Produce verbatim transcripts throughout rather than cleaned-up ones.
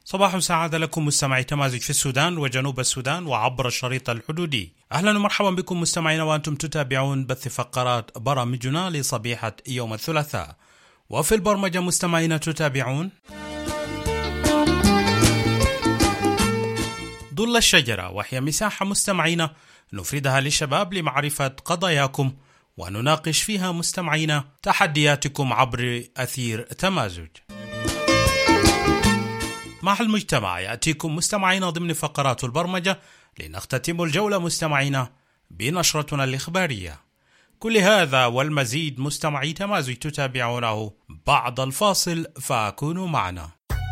صباح سعادة لكم مستمعي تمازج في السودان وجنوب السودان وعبر الشريط الحدودي. أهلا ومرحبا بكم مستمعينا وأنتم تتابعون بث فقرات برامجنا لصبيحة يوم الثلاثاء. وفي البرمجة مستمعينا تتابعون ظل الشجرة، وهي مساحة مستمعينا نفردها للشباب لمعرفة قضاياكم ونناقش فيها مستمعينا تحدياتكم عبر أثير تمازج. مع المجتمع يأتيكم مستمعينا ضمن فقرات البرمجة لنختتم الجولة مستمعينا بنشرتنا الإخبارية. كل هذا والمزيد مستمعي تمازج تتابعونه بعد الفاصل، فكونوا معنا.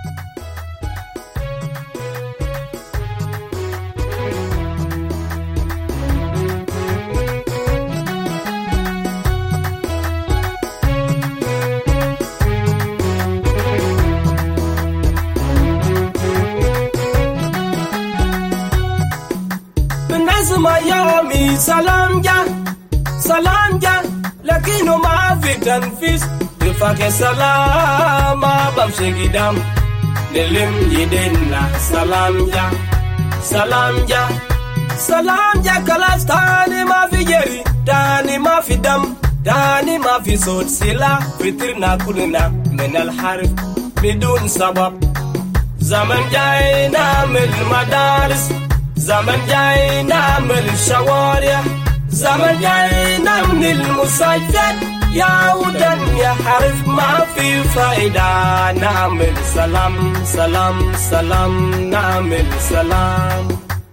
يومي سلام جا سلام جا لكنه ما في تنفيذ يفاك سلام بمشي قدام نلم يدنا سلام جا سلام جا سلام جا كلاس تاني ما في جري تاني ما في دم تاني ما في صوت سلا فطرنا كلنا من الحرف بدون سبب. زمن جاي نعمل مدارس، زمن جاي نعمل شوارع، زمن جاي نعمل المساجد، يا ودن يا حرف ما في فايدة. نعمل سلام سلام سلام نعمل سلام.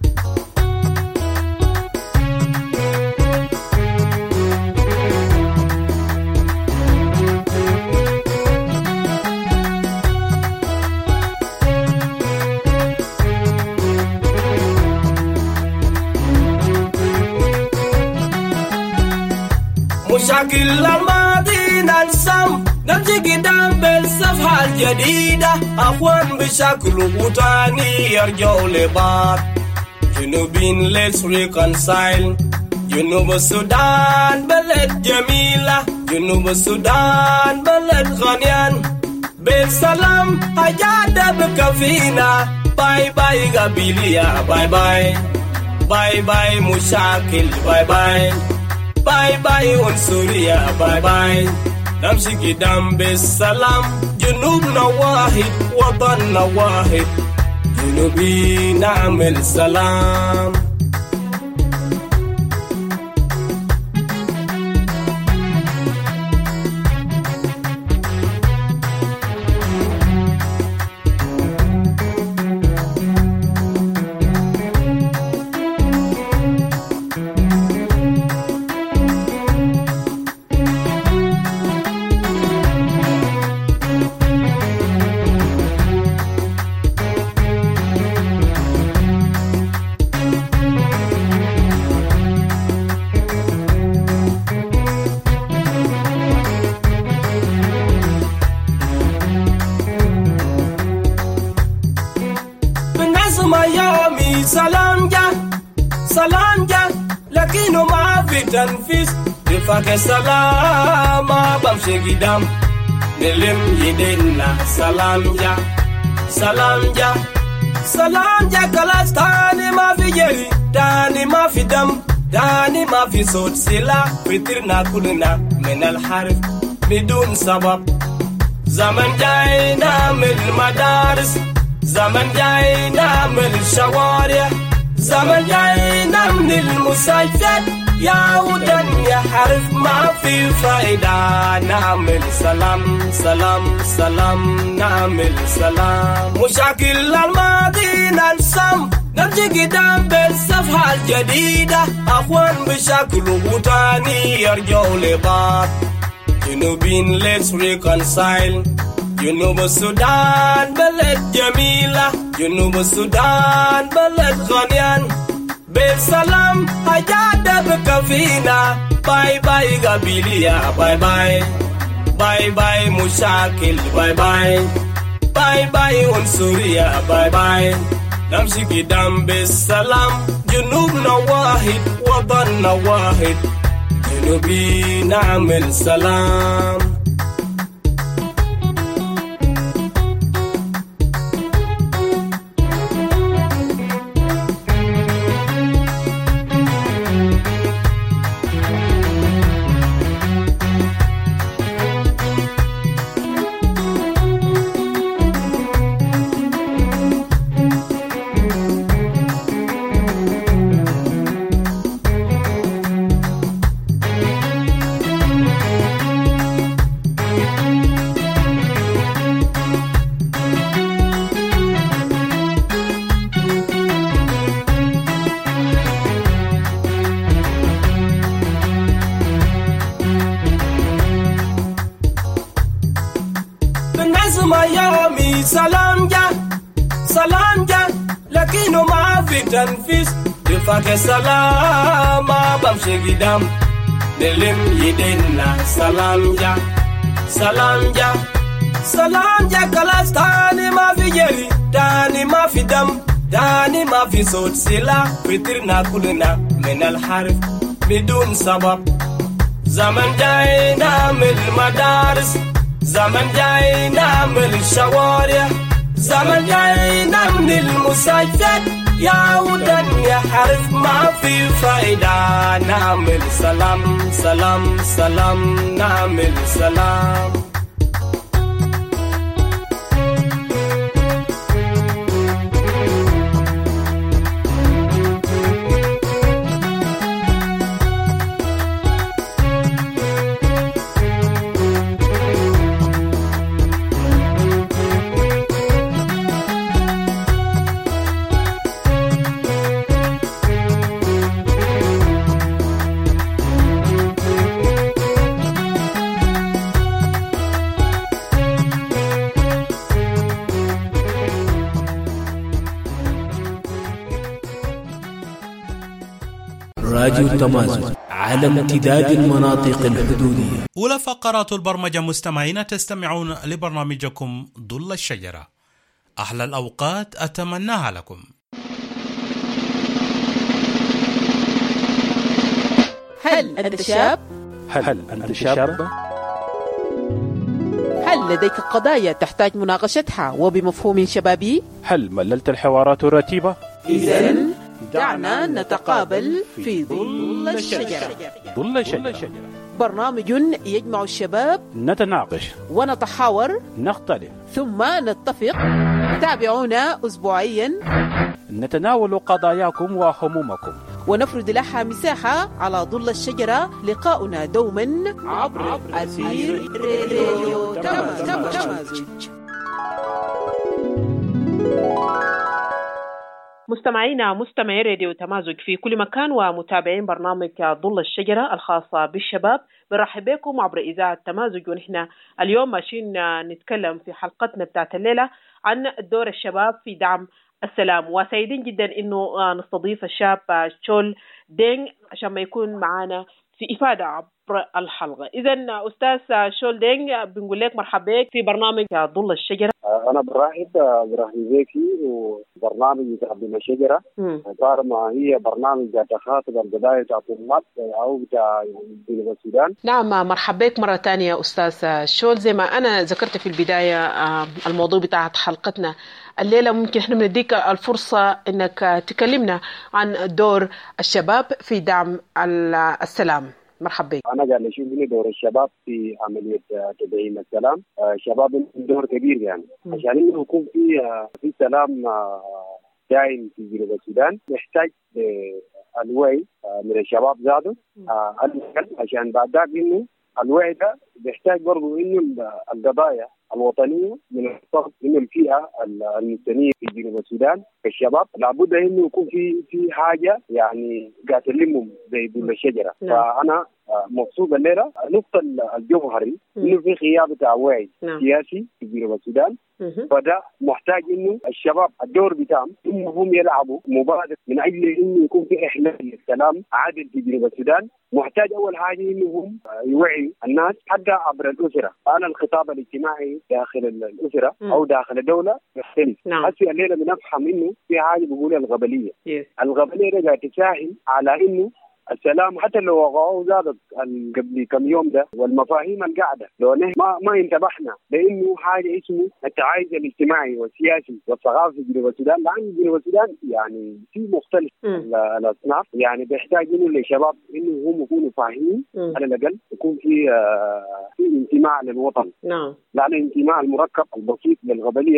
مشاكل الماضي ننسم نمشي قدام بالصفحة الجديدة. أخوان بشكل وطني يرجعوا لبعض. جنوبين let's reconcile. جنوب السودان بلد جميلة، جنوب السودان بلد غنيان. بالسلام حاجات بكفينا. باي باي قبيلية، باي باي باي باي مشاكل، باي باي باي باي عنصرية، باي باي نمشي قدام بالسلام. جنوبنا واحد، وطننا واحد، جنوبي نعمل سلام. سلام جا سلام جا لكنه ما في تنفيذ يفاك سلام بمشي قدام نلم يدنا. سلام جا سلام جا سلام جا كلاس تاني ما في جري تاني ما في دم تاني ما في صوت سلا فطرنا كلنا من الحرف بدون سبب. زمن جاي نعمل مدارس، زمن جاي نعمل شوارع، زمن جاي نعمل المساجد، يا ودن يا حرف ما في فايدة. نعمل سلام سلام سلام نعمل سلام. مشاكل الماضي ننسم نمشي قدام بالصفحة الجديدة. أخوان بشكل وطني يرجعوا لبعض. جنوبين let's reconcile. جنوب السودان بلد جميلة، جنوب السودان بلد غنيان. بالسلام حاجات بكفينا. باي باي قبيلية، باي باي باي باي مشاكل، باي باي باي باي عنصرية، باي باي نمشي قدام بالسلام. جنوبنا واحد، وطننا واحد، جنوبي نعمل سلام. Miami salam ja salam ja lakini ma fi tanfis ifake salama bamshe gidam delim yidinna salam ja salam ja salam ja kalas tani ma fi jeri tani ma fi dam tani ma fi sot sila fitirna kulna min al harf bidun sabab zaman jayna min madaris زمن جاي نعمل الشوارع زمن جاي نعمل المساجد يا ودن يا حرف ما في فايدة نعمل سلام سلام سلام نعمل سلام راديو التمازن على امتداد المناطق الحدودية. أولى فقرات البرمجة مستمعين، تستمعون لبرنامجكم ظل الشجرة. أحلى الأوقات أتمناها لكم. هل أنت شاب؟ هل أنت شاب؟ هل لديك قضايا تحتاج مناقشتها وبمفهوم شبابي؟ هل مللت الحوارات الرتيبة؟ إذن دعنا نتقابل في ظل الشجرة. ظل الشجرة برنامج يجمع الشباب، نتناقش ونتحاور، نختلف ثم نتفق. تابعونا أسبوعيا، نتناول قضاياكم وهمومكم ونفرد لها مساحة على ظل الشجرة. لقاؤنا دوما عبر أثير راديو تمازن. مستمعينا مستمعي راديو تمازج في كل مكان ومتابعين برنامج ظل الشجرة الخاصة بالشباب، برحب بكم عبر إذاعة تمازج. ونحن اليوم ماشيين نتكلم في حلقتنا بتاعت الليلة عن دور الشباب في دعم السلام، وسعيدين جدا إنه نستضيف الشاب شول دينغ عشان ما يكون معنا في إفادة عبر الحلقة. إذن أستاذ شول دينغ بنقول لك مرحبا بك في برنامج ظل الشجرة. أنا برحب برحب بيكي وبرنامج تقدم الشجرة. طالما هي برنامج تخاطب القضايا تاع الطلاب أو تاع جنوب السودان. نعم، مرحبا بك مرة ثانية أستاذ شول. زي ما أنا ذكرت في البداية الموضوع بتاع حلقتنا الليلة ممكن احنا نديك الفرصة انك تكلمنا عن دور الشباب في دعم السلام. مرحبا. انا قاعد اشوف ان دور الشباب في عملية تدعيم السلام، الشباب دور كبير يعني م. عشان انه يكون في في سلام دائم في جنوب السودان يحتاج الوعي من الشباب ذاته عشان بعد ذلك انه الوعي ده بيحتاج برضه انه القضايا الوطنيه من الطرف من الفئه المستنيه في جنوب السودان كالشباب لابد انه يكون في في حاجه يعني قاعد تلمهم زي ظل الشجره. فانا مبسوط الليله النقطه الجوهري انه في غياب بتاع وعي سياسي في جنوب السودان، فده محتاج انه الشباب الدور بتاعهم انهم يلعبوا مبادره من اجل انه يكون في احلال السلام عادل في جنوب السودان. محتاج اول حاجه انهم يوعي الناس حتى عبر الاسره. انا الخطاب الاجتماعي داخل الاسره م. او داخل الدوله يختلف. هسه الليله بنفهم انه في حاجه بيقولها الغبليه. yes. الغبليه ده قاعد تساهم على انه السلام حتى لو وقعوا زادت قبل كم يوم ده، والمفاهيم القاعدة لو ما ما انتبهنا لانه حاجه اسمه التعايش الاجتماعي والسياسي والثقافي في جنوب السودان. لان جنوب السودان يعني في مختلف الاصناف، يعني بيحتاج انه للشباب انه هم يكونوا فاهمين على الاقل يكون في آه في انتماء للوطن. نعم. لان الانتماء المركب البسيط للغبليه ده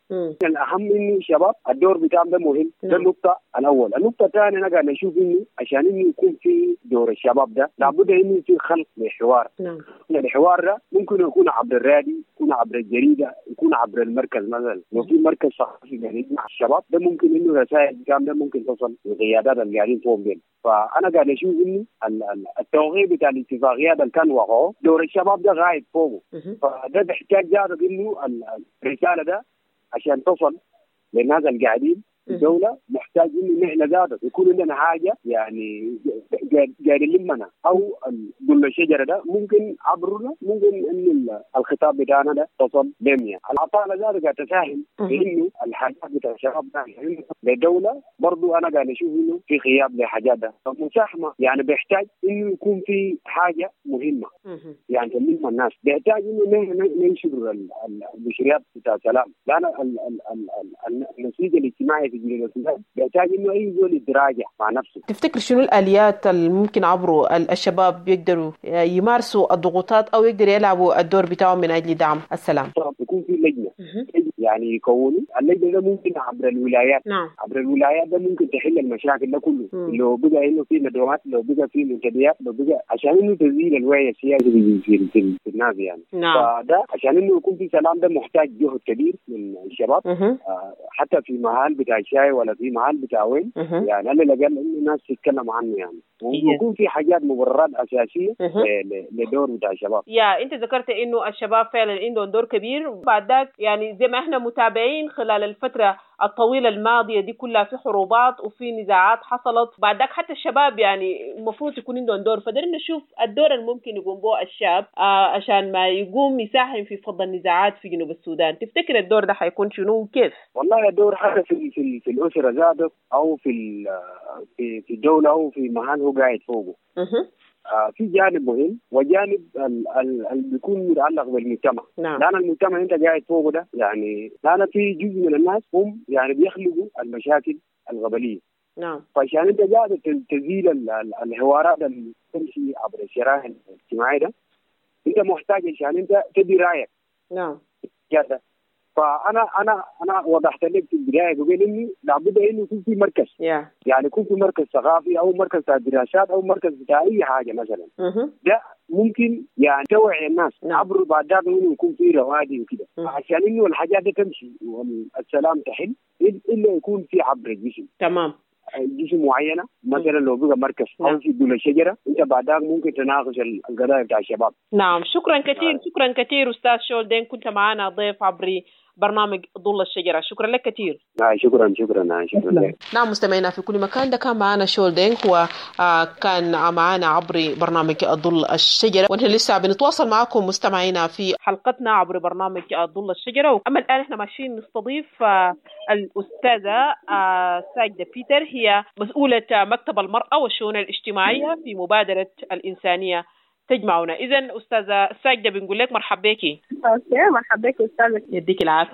الأهم إنه الشباب الدور بتاعهم ده مهم. ده النقطة الأول. النقطة الثانية أنا قاعد نشوف إنه عشان إنه يكون في دور الشباب ده لابد إنه في خلق لحوار. نعم. الحوار ده ممكن يكون عبر الراديو، يكون عبر الجريدة، يكون عبر المركز مثلا. لو في مركز صحفي قاعد مع الشباب ده ممكن إنه رسائل بتاعهم ده ممكن تصل للقيادات اللي قاعدين فوق دين. فأنا قاعد أشوف إنه التوقيع بتاع الاتفاقيات اللي كان وقعه دور الشباب ده غايب فوقه. فده بيحتاج جاد إنه الرسالة ده عشان تصل للناس اللي قاعدين الدولة محتاج إنه نحن ذاته يكون لنا حاجة يعني قاعدين لمنا أو ضل الشجرة ده ممكن عبرنا ممكن إنه الخطاب بتاعنا ده تصل لمية. العطاء ذاته قاعد تساهم بإنه الحاجات بتاع الشباب ده للدولة برضو أنا قاعد أشوف إنه في غياب لحاجات ده. فمساهمة يعني بيحتاج إنه يكون في حاجة مهمة يعني تلم الناس. بيحتاج إنه ننشر البشريات بتاع السلام لأن النسيج الاجتماعي في بيحتاج انه اي زول يتراجع مع نفسه. تفتكر شنو الاليات اللي ممكن عبره الشباب يقدروا يمارسوا الضغوطات او يقدروا يلعبوا الدور بتاعهم من اجل دعم السلام؟ يكون في لجنه يعني يكونوا اللجنه ده ممكن عبر الولايات. نعم. عبر الولايات ده ممكن تحل المشاكل ده كله. مم. لو بقى انه في ندوات، لو بقى في منتديات، لو بقى عشان انه تزيل الوعي السياسي في, في, في, في الناس يعني. نعم. فده عشان انه يكون في سلام ده محتاج جهد كبير من الشباب. آه حتى في محل بتاع الشاي ولا في محل بتاع وين يعني انا لقى انه الناس تتكلم عنه يعني ويكون في حاجات مبررات اساسيه لدور بتاع الشباب. يا انت ذكرت انه الشباب فعلا عندهم دور كبير. بعد ذاك يعني زي ما احنا متابعين خلال الفتره الطويلة الماضية دي كلها في حروبات وفي نزاعات حصلت. بعد ذاك حتى الشباب يعني المفروض يكون عندهم دور. فدرنا نشوف الدور الممكن يقوم به الشاب آه عشان ما يقوم يساهم في فض النزاعات في جنوب السودان. تفتكر الدور ده حيكون شنو وكيف؟ والله الدور حاجة في في في الأسرة ذاته أو في في في الدولة أو في محل هو قاعد فوقه. آه في جانب مهم وجانب اللي بيكون متعلق بالمجتمع. نعم. لأن المجتمع أنت قاعد فوقه ده يعني لأن في جزء من الناس هم يعني بيخلقوا المشاكل القبلية. نعم. فعشان أنت قاعد تزيل الحوارات اللي تمشي عبر الشرائح الاجتماعية ده أنت محتاج عشان أنت تدي رأيك. نعم. كده. فأنا أنا أنا وضحت لك في البداية قبل إني لابد إنه يكون في مركز. yeah. يعني يكون في مركز ثقافي أو مركز دراسات أو مركز بتاع أي حاجة مثلا. uh-huh. ده ممكن يعني توعي الناس. no. عبر بعد ذلك إنه يكون في روادي وكده. uh-huh. عشان إنه الحاجات دي تمشي والسلام تحل إلا يكون في عبر الجسم. تمام. جسم معينة مثلا لو بقى مركز نعم. أو في دولة الشجرة أنت بعدها ممكن تناقش القضايا بتاع الشباب. نعم. شكرا كثير. نعم. شكرا كثير أستاذ شولدين كنت معنا ضيف عبر برنامج ظل الشجرة. شكرا لك كثير. نعم شكرا شكرا نعم شكرا لك. نعم مستمعينا في كل مكان ده كان معنا شولدين هو آه كان معنا عبر برنامج ظل الشجرة ونحن لسه بنتواصل معكم مستمعينا في حلقتنا عبر برنامج ظل الشجرة. أما الآن احنا ماشيين نستضيف آه الأستاذة آه ساجدة بيتر هي مسؤولة مكتب المرأة والشؤون الاجتماعية في مبادرة الإنسانية تجمعنا. إذن أستاذة ساجدة بنقول لك مرحبا بكي. أوكي مرحبا بك أستاذة. يديك العافية.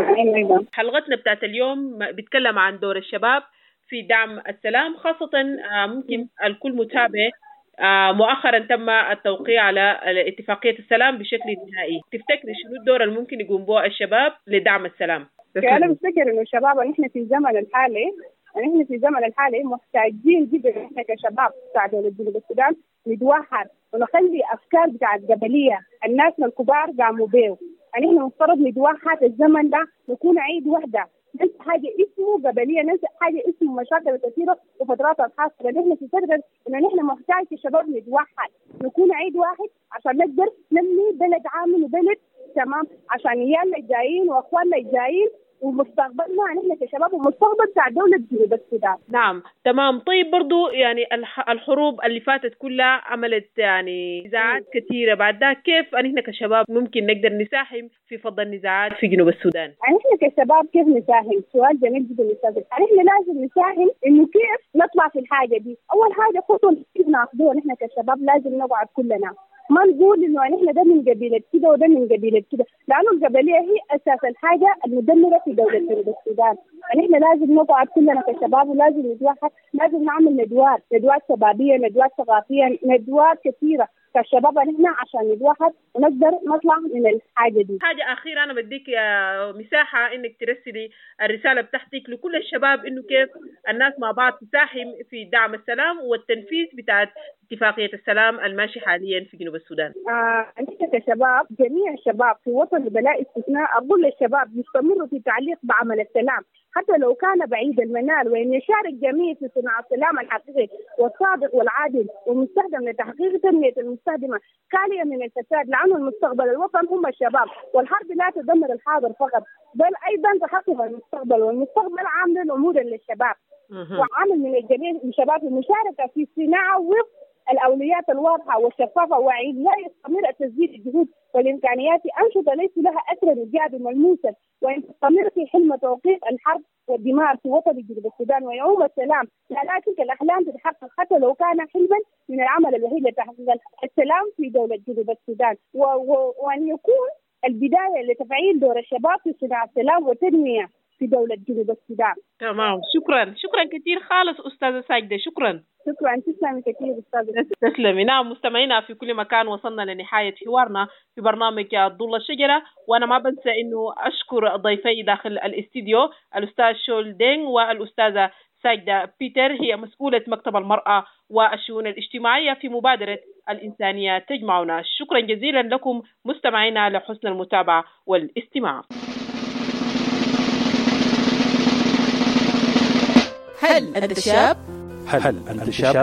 حلقتنا بتاعت اليوم بتكلم عن دور الشباب في دعم السلام خاصة ممكن الكل متابع مؤخرا تم التوقيع على اتفاقية السلام بشكل نهائي. تفتكري شنو الدور اللي ممكن يقوم به الشباب لدعم السلام؟ أنا بفتكر إنه الشباب نحن في الزمن الحالي نحن في الزمن الحالي محتاجين جدا نحن كشباب بتاع دولة جنوب السودان نتوحد ونخلي أفكار بتاعت قبلية الناس الكبار قاموا بيه. يعني إحنا مفترض نتوحد الزمن ده نكون عيد وحدة ننسى حاجة اسمه قبلية ننسى حاجة اسمه مشاكل كثيرة وفترات الحاصلة. نحن في فترة إن نحن محتاج كشباب نتوحد نكون عيد واحد عشان نقدر نبني بلد عامل وبلد تمام عشان عيالنا الجايين وأخواننا الجايين ومستقبلنا نحن كشباب ومستقبل بتاع دولة جنوب السودان. نعم تمام. طيب برضو يعني الحروب اللي فاتت كلها عملت يعني نزاعات كثيرة. بعد ذلك كيف نحن كشباب ممكن نقدر نساهم في فض النزاعات في جنوب السودان؟ يعني نحن كشباب كيف نساهم؟ سؤال جميل جدا أستاذ. يعني نحن لازم نساهم إنه كيف نطلع في الحاجة دي. أول حاجة خطوة ناخذوها نحن كشباب لازم نقعد كلنا ما نقول إنه نحن ده من قبيلة كده وده من قبيلة كده لأنه القبلية هي أساس الحاجة المدمرة في دولة جنوب السودان. يعني إحنا لازم نقعد كلنا كشباب ولازم نتوحد لازم نعمل ندوات ندوات شبابية ندوات ثقافية ندوات كثيرة كشباب نحن عشان نتوحد ونقدر نطلع من الحاجة دي. حاجة أخيرة أنا بديك يا مساحة إنك ترسلي الرسالة بتاعتك لكل الشباب إنه كيف الناس مع بعض تساهم في دعم السلام والتنفيذ بتاعت اتفاقية السلام الماشي حاليا في جنوب السودان. آه، نحن كشباب جميع الشباب في وطن بلا استثناء أقول للشباب يستمروا في تعليق بعمل السلام حتى لو كان بعيد المنال، وأن يشارك جميع في صناعة السلام الحقيقي والصادق والعادل والمستخدم لتحقيق تنمية المستخدمة خالية من الفساد، لأنه المستقبل الوطن هم الشباب، والحرب لا تدمر الحاضر فقط بل أيضا تحقق المستقبل، والمستقبل عامل أمورا للشباب وعامل من الجميع الشباب المشاركة في صناعة وفق الأولويات الواضحة والشفافة، وعيد لا يستمر التسجيل الجهود والإمكانيات أنشطة ليس لها أثر إيجابي ملموسا، وأن تستمر في حلم توقيف الحرب والدمار في وطن جنوب السودان ويعوم السلام، لكن الأحلام تتحقق حتى لو كان حلما من العمل الوحيد لتحقيق السلام في دولة جنوب السودان، و... و... وأن يكون البداية لتفعيل دور الشباب في صناعة السلام والتنمية في دولة جنوب السودان. تمام، شكرا شكرا كثير خالص أستاذة ساجدة. شكرا شكرا تسلمي كثير أستاذة. تسلمي. نعم مستمعينا في كل مكان وصلنا لنهاية حوارنا في برنامج ضل الشجرة، وأنا ما بنسى إنه أشكر ضيفي داخل الاستديو الأستاذ شول دينغ والأستاذة ساجدة بيتر، هي مسؤولة مكتب المرأة والشؤون الاجتماعية في مبادرة الإنسانية تجمعنا. شكرا جزيلا لكم مستمعينا لحسن المتابعة والاستماع. هل أنت شاب؟ هل أنت شاب؟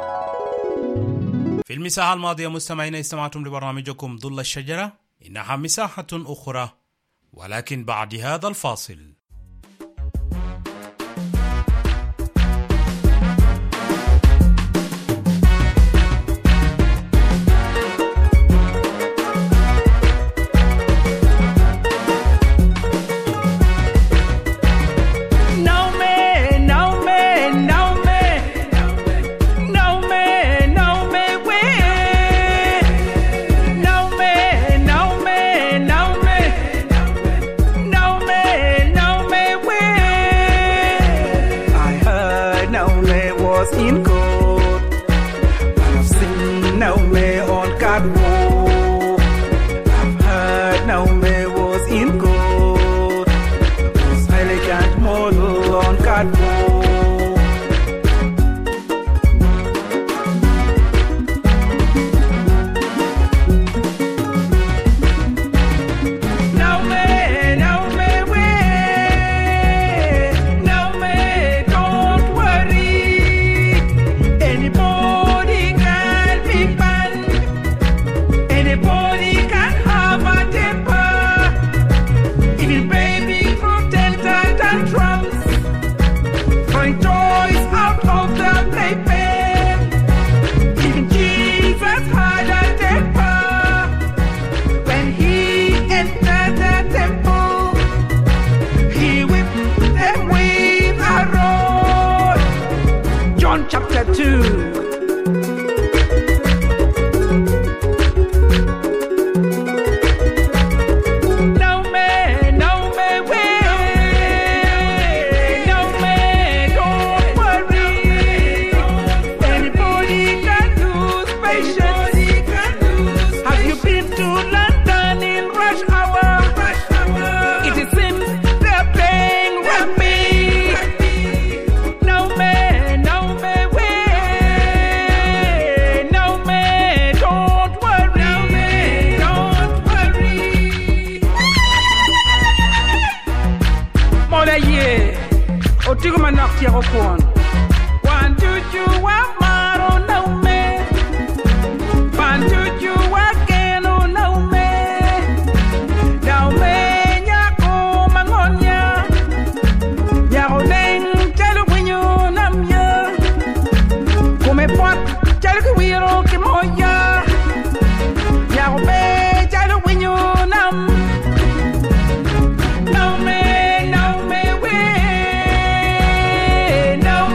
في المساحة الماضية مستمعينا استمعتم لبرنامجكم ظل الشجرة، إنها مساحة أخرى ولكن بعد هذا الفاصل. No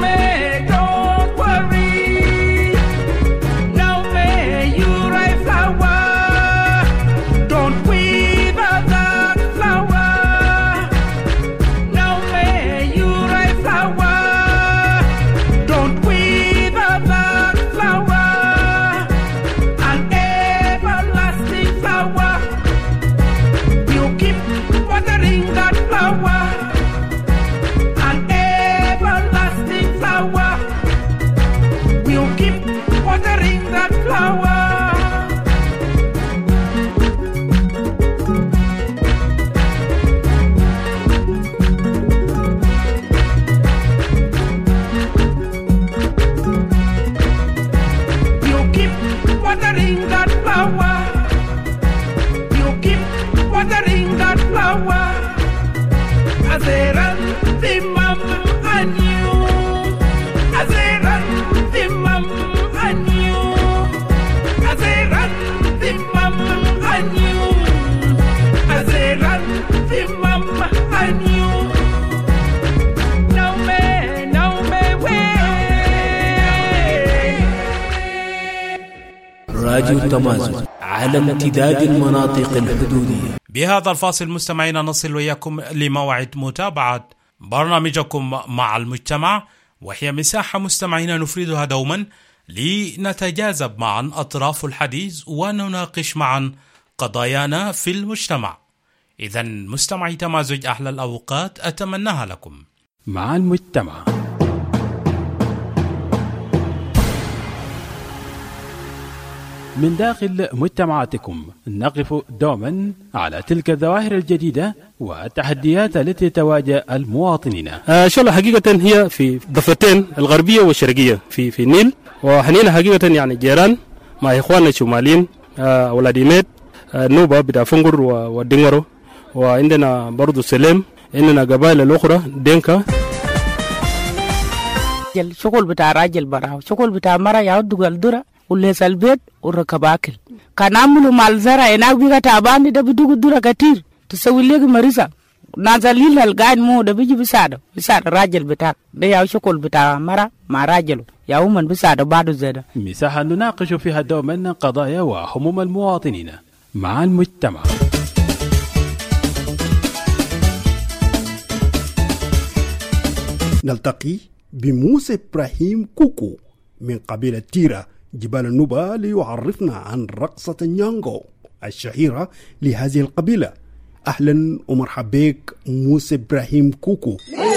watering that flower as I run the mum and you, as I run the mum and you, as I run the mum and you, as I run the mum and you. No me, no me way. راديو تمازج على امتداد المناطق الحدودية. بهذا الفاصل مستمعينا نصل وإياكم لموعد متابعة برنامجكم مع المجتمع، وهي مساحة مستمعينا نفردها دوما لنتجاذب معا أطراف الحديث ونناقش معا قضايانا في المجتمع. إذن مستمعي تمازج أحلى الأوقات أتمناها لكم مع المجتمع. من داخل مجتمعاتكم نقف دوما على تلك الظواهر الجديدة والتحديات التي تواجه المواطنين. آه شو حقيقة هي في ضفتين الغربية والشرقية في في النيل، وحنينا حقيقة يعني جيران مع إخواننا الشماليين آه أولاديميت آه نوبة بتاع فنجر والدينغرو، وعندنا برضو سليم، عندنا قبائل الأخرى دينكا. الشغل بتاع راجل برا وشغل بتاع مرا يعود الدرة وليس البيت وركب أكل. كان عملوا مال زرع هناك بيجا تعبان ده بدوق الدرة كتير تسوي لك مريضة نازلين القاعد مو ده بيجي بيساعده بيساعد الراجل بتاعك ده يا شغل بتاع مرا مع راجله يا ومن بيساعده بعده زيادة. مساحة نناقش فيها دوما قضايا وهموم المواطنين مع المجتمع. نلتقي بموسى إبراهيم كوكو من قبيلة تيرا جبال النوبة ليعرفنا عن رقصة نيانغو الشهيرة لهذه القبيلة. أهلا ومرحبا بك موسى إبراهيم كوكو.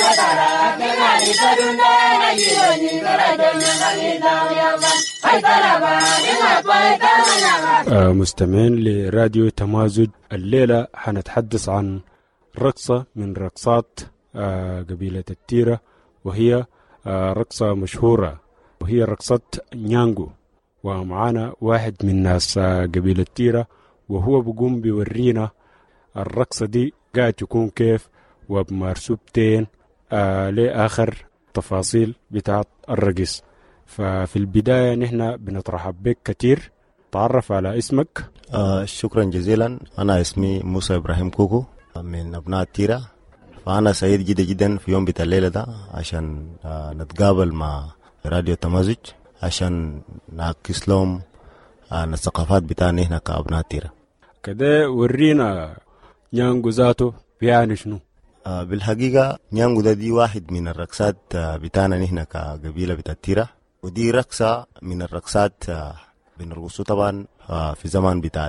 آه مستمعين لراديو تمازج، الليلة حنتحدث عن رقصة من رقصات آه قبيلة التيرا، وهي آه رقصة مشهورة وهي رقصة نيانغو. ومعانا واحد من ناس قبيلة تيرا وهو بيقوم بيورينا الرقصة دي قاعد تكون كيف وبمرسوبتين آه لآخر تفاصيل بتاعت الرقص. ففي البداية نحن بنترحب بك كتير، تعرف على اسمك. آه شكرا جزيلا. أنا اسمي موسى إبراهيم كوكو من أبناء تيرا، فأنا سعيد جدا جدا في يوم بتاع الليلة ده عشان آه نتقابل مع راديو تمازج عشان نعكس لهم عن الثقافات بتاعنا هنا كأبناء تيرا. كده ورينا نيانغو ذاته بيعني شنو؟ آه بالحقيقة نيانغو ده دي واحد من الرقصات آه بتاعنا هنا كقبيلة بتاع تيرا، ودي رقصة من الرقصات آه بنرقصوا طبعا آه في زمان بتاعت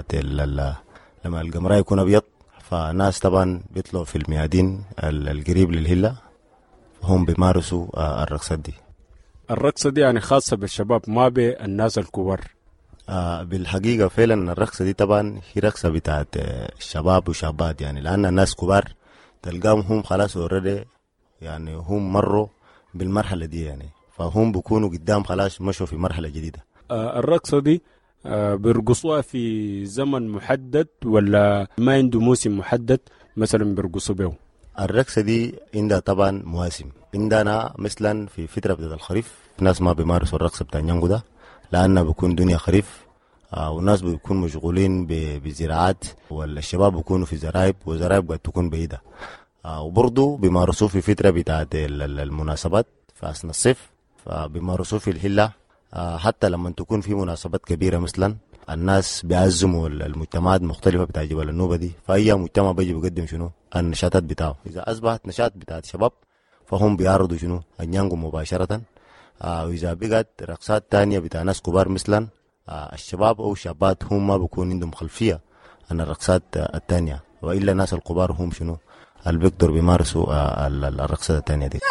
لما القمر يكون أبيض، فناس طبعا بيطلعوا في الميادين القريب للهلة هم بيمارسوا آه الرقصات دي. الرقصة دي يعني خاصة بالشباب ما بالناس الكبار؟ آه بالحقيقة فعلا الرقصة دي طبعا هي رقصة بتاعت الشباب وشابات، يعني لأن الناس كبار تلقاهم هم خلاص اوريدي يعني هم مروا بالمرحلة دي، يعني فهم بيكونوا قدام خلاص مشوا في مرحلة جديدة. آه الرقصة دي آه بيرقصوها في زمن محدد ولا ما عنده موسم محدد مثلا بيرقصوا به؟ الرقصة دي عندها طبعا مواسم. عندنا مثلا في فترة بتاعت الخريف ناس ما بيمارسوا الرقص بتاع نيانغو ده لأنه بيكون دنيا خريف آه والناس بيكونوا مشغولين بزراعات، والشباب بيكونوا في زرايب وزرايب قد تكون بعيدة. آه وبرضو بيمارسوه في فترة بتاعت المناسبات في أثناء الصيف، فبيمارسوه في الهلة آه حتى لما تكون في مناسبات كبيرة مثلا الناس بيعزموا المجتمعات المختلفة بتاع جبال النوبة دي، فأي مجتمع بيجي بيقدم شنو النشاطات بتاعه. إذا أصبحت نشاط بتاعت شباب فهم بيعرضوا شنو النيانغو مباشرة. آه وإذا بقت رقصات تانية بتاع ناس كبار مثلا آه الشباب أو الشابات هم ما بيكون عندهم خلفية عن الرقصات آه التانية، وإلا الناس الكبار هم شنو اللي بيقدروا بيمارسوا آه الرقصات التانية دي.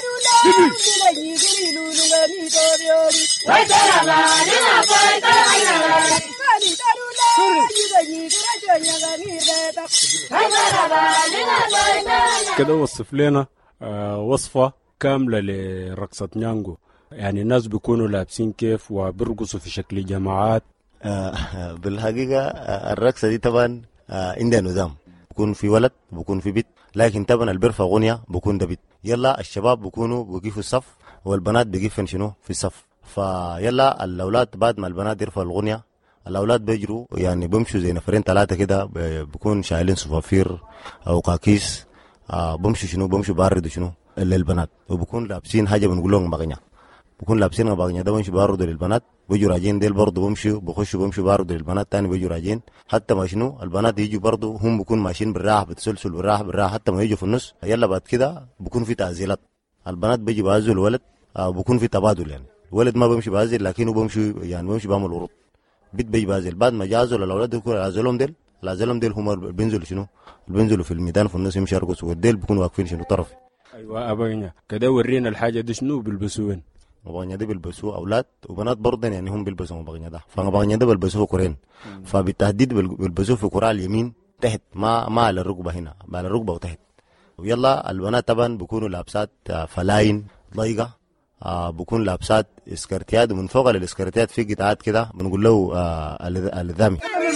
كده وصف لنا آه وصفة كاملة لرقصة نيانغو، يعني الناس بيكونوا لابسين كيف وبيرقصوا في شكل جماعات. آه بالحقيقة آه الرقصة دي طبعا آه عندها نظام. بكون في ولد بكون في بيت، لكن طبعا اللي بيرفع غنية بكون ده بيت. يلا الشباب بكونوا بيقفوا الصف والبنات بيقفن شنو في الصف. فيلا الاولاد بعد ما البنات يرفعوا الغنية الاولاد بيجروا يعني بمشوا زي نفرين ثلاثه كده، بكون شايلين صفافير او قاكيس، آه بمشوا شنو بمشوا باردوا شنو للبنات، وبكون لابسين حاجه بنقول لهم مغنيه، بكون لابسين مغنيه ده بمشوا باردوا للبنات، بيجوا راجعين ديل برضه بمشوا بخشوا بمشوا باردوا للبنات تاني بيجوا راجعين، حتى ما شنو البنات يجوا برضه هم بكون ماشيين بالراحه بتسلسل بالراحه بالراحه حتى ما يجوا في النص. يلا بعد كده بكون في تعزيلات، البنات بيجي بيعزوا الولد، آه بكون في تبادل، يعني الولد ما بمشي بعزل لكنه بمشي يعني بمشي بعمل ورود، بيت بيجي بعزل. بعد ما جازوا الاولاد يكون عزلهم ديل العزلهم ديل هم بينزلوا شنو بينزلوا في الميدان في النص يمشي يرقصوا، والديل بيكونوا واقفين شنو طرف. ايوه ابغينا كده ورينا الحاجه دي شنو بيلبسوين. مبغنيا ده بيلبسوه اولاد وبنات برضه، يعني هم بيلبسوا مبغنيا ده، فمبغنيا ده بيلبسوه كورين، فبالتحديد بيلبسوه في كرة اليمين تحت، ما ما على الركبه هنا، على الركبه وتحت. ويلا البنات طبعا بيكونوا لابسات فلاين ضيقه، آه بكون لابسات اسكرتيات، ومن فوق الاسكرتيات في قطعات كده بنقول له آه الذامي.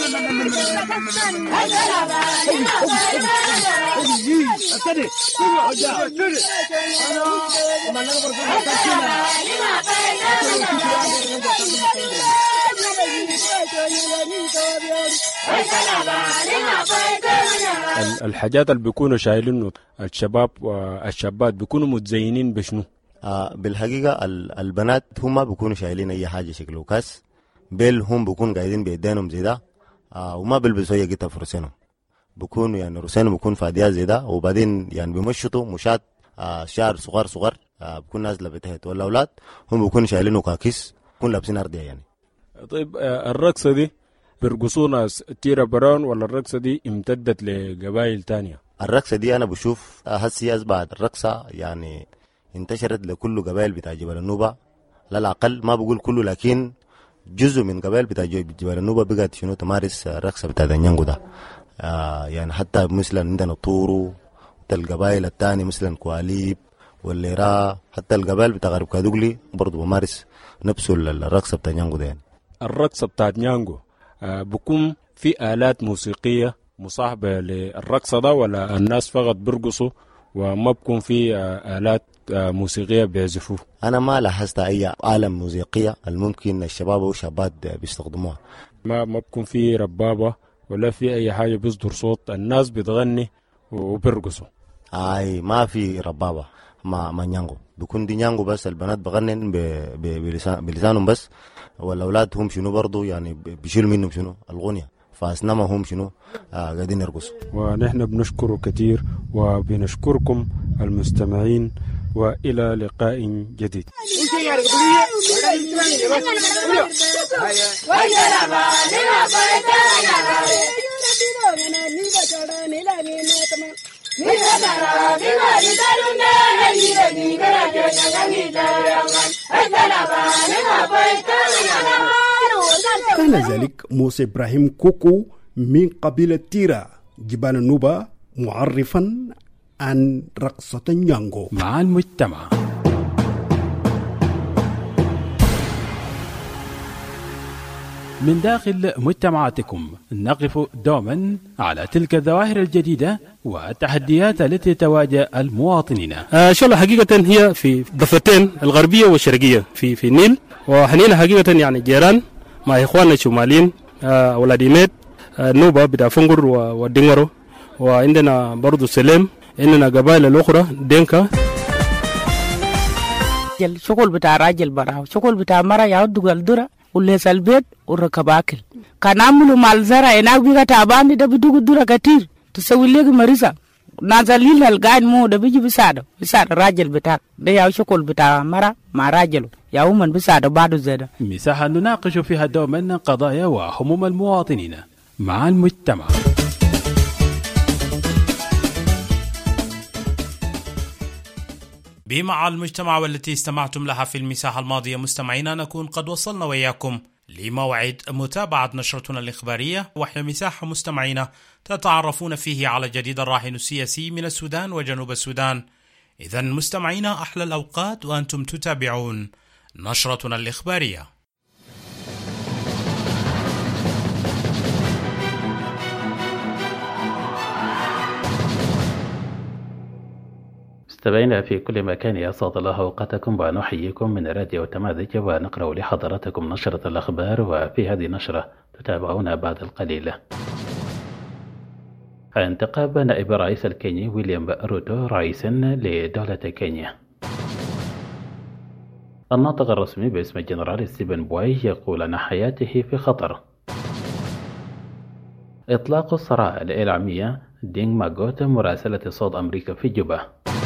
الحاجات اللي بيكونوا شايلينه الشباب والشابات بيكونوا متزينين بشنو؟ آه بالحقيقة البنات هم بيكونوا شايلين أي حاجة شكله كاس، بيل هم بيكونوا قاعدين بيدينهم زي ده، آه وما بيلبسوا أي قطع في رسينهم، بيكونوا يعني رسينهم بيكون فادية زي ده، وبعدين يعني بيمشطوا مشات آه شعر صغار صغار، آه بيكون نازلة بتهت. والأولاد هم بيكونوا شايلينه كاكيس، بيكون لابسين أردية يعني. طيب آه الرقصة دي بيرقصونا تيرا بران ولا الرقصة دي امتدت لقبائل تانية؟ الرقصة دي أنا بشوف هسي أصبحت الرقصة يعني انتشرت لكل قبائل بتاع جبل النوبة، لا الأقل ما بقول كله لكن جزء من قبائل بتاع جبل النوبة بقت شنو تمارس الرقصة بتاع النيانجو ده. آه يعني حتى مثلا عندنا طورو، حتى القبائل الثانية مثلا كواليب والليرا، حتى القبائل بتاع غرب كادوغلي برضو بمارس نفس الرقصة بتاع النيانجو ده. يعني الرقصة بتاع النيانجو آه بكون في آلات موسيقية مصاحبة للرقصة ده ولا الناس فقط بيرقصوا وما بكون في آه آلات موسيقية بيعزفوه؟ أنا ما لاحظت أي آلة موسيقية الممكن الشباب والشابات بيستخدموها. ما ما بكون في ربابة ولا في أي حاجة بيصدر صوت الناس بتغني وبيرقصوا؟ أي ما في ربابة، ما ما نيانجو، بيكون دي نيانجو بس، البنات بغنن بلسان بلسانهم بس، والأولاد هم شنو برضو يعني بيشيلوا منهم شنو الغنية، فأثناء ما هم شنو آه قاعدين يرقصوا. ونحن بنشكره كثير وبنشكركم المستمعين، وإلى لقاء جديد. كان ذلك موسى إبراهيم كوكو من قبيلة تيرا جبال النوبة معرفا عن رقصة النيانجو مع المجتمع. من داخل مجتمعاتكم نقف دوما على تلك الظواهر الجديدة والتحديات التي تواجه المواطنين. آه شو حقيقة هي في ضفتين الغربية والشرقية في في النيل، وحنينا حقيقة يعني جيران مع إخواننا الشماليين، آه أولاد إيميت، آه نوبة بتاع فنقر ودينغرو، وعندنا برضو سليم، عندنا قبائل الأخرى دينكا. شغل بتاع راجل براو، شغل بتاع مرة يعود الدرة وليس البيت وركب أكل. كان عملوا مال زرع هناك بيجي تعبان ده بدو الدرة كتير تسوي ليه مريضة نازلين القاعد مو ده بيجي بيساعده بيساعد الراجل بتاع ده يا شغل بتاع مرة مع راجله يا هم بيساعده بعده زيادة. مساحة نناقش فيها دوما قضايا وهموم المواطنين مع المجتمع. بمع المجتمع والتي استمعتم لها في المساحة الماضية مستمعينا، نكون قد وصلنا وإياكم لموعد متابعة نشرتنا الإخبارية، وهي مساحة مستمعينا تتعرفون فيه على جديد الراهن السياسي من السودان وجنوب السودان. إذن مستمعينا أحلى الأوقات وأنتم تتابعون نشرتنا الإخبارية. مستمعينا في كل مكان يسعد الله أوقاتكم ونحييكم من راديو تمازج ونقرأ لحضراتكم نشرة الأخبار، وفي هذه النشرة تتابعون بعد القليل. انتخاب نائب رئيس الكيني ويليام روتو رئيسا لدولة كينيا. الناطق الرسمي باسم الجنرال ستيفن بواي يقول أن حياته في خطر. إطلاق الصراع الإعلامية دينغ ماغوت مراسلة صوت أمريكا في جوبا.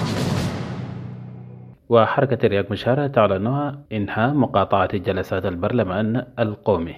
وحركة رياك مشار تعلن إنهاء مقاطعة جلسات البرلمان القومي.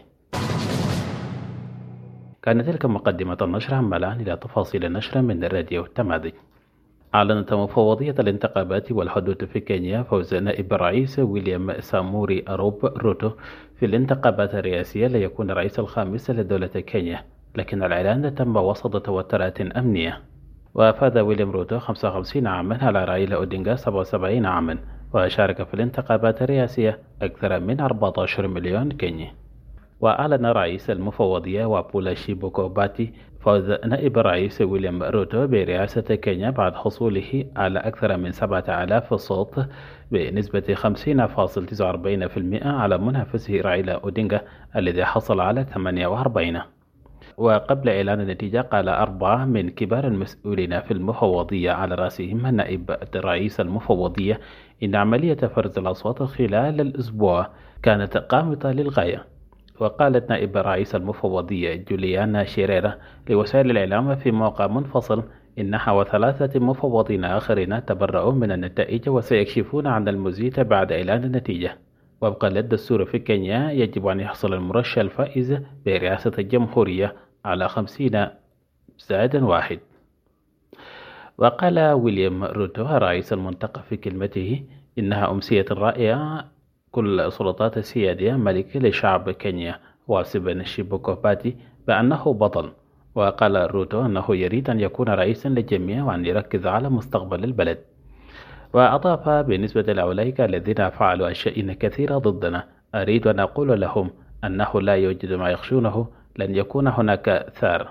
كانت تلك مقدمة النشر، أما الآن إلى تفاصيل النشر من راديو تمازج. أعلنت مفوضية الانتخابات والحدود في كينيا فوز نائب الرئيس ويليام ساموري أروب روتو في الانتخابات الرئاسية ليكون الرئيس الخامس لدولة كينيا، لكن الإعلان تم وسط توترات أمنية. وفاز ويليام روتو خمسة وخمسين عاما على رايلا أودينغا سبعة وسبعين عاما، وشارك في الانتخابات الرئاسية أكثر من أربعة عشر مليون كيني. وأعلن رئيس المفوضية وابولا شيبوكو باتي فوز نائب الرئيس ويليام روتو برئاسة كينيا بعد حصوله على أكثر من سبعة آلاف صوت بنسبة خمسين فاصلة تسعة وأربعين بالمئة على منافسه رايلا أودينغا الذي حصل على ثمانية وأربعين. وقبل إعلان النتيجة قال أربعة من كبار المسؤولين في المفوضية على رأسهم نائب رئيس المفوضية إن عملية فرز الأصوات خلال الأسبوع كانت قامة للغاية. وقالت نائب رئيس المفوضية جوليانا شيريرا لوسائل الإعلام في موقع منفصل إن نحو ثلاثة مفوضين آخرين تبرؤوا من النتائج وسيكشفون عن المزيد بعد إعلان النتيجة. وفقا للدستور في كينيا يجب أن يحصل المرشح الفائز برئاسة الجمهورية على خمسين زائد واحد. وقال ويليام روتو رئيس المنتخب في كلمته إنها أمسية رائعة، كل سلطات السيادية ملك لشعب كينيا، واسبا شيبوكو باتي بأنه بطل. وقال روتو أنه يريد أن يكون رئيسا للجميع وأن يركز على مستقبل البلد. وأضاف بالنسبة لأولئك الذين فعلوا أشياء كثيرة ضدنا أريد أن أقول لهم أنه لا يوجد ما يخشونه، لن يكون هناك ثار.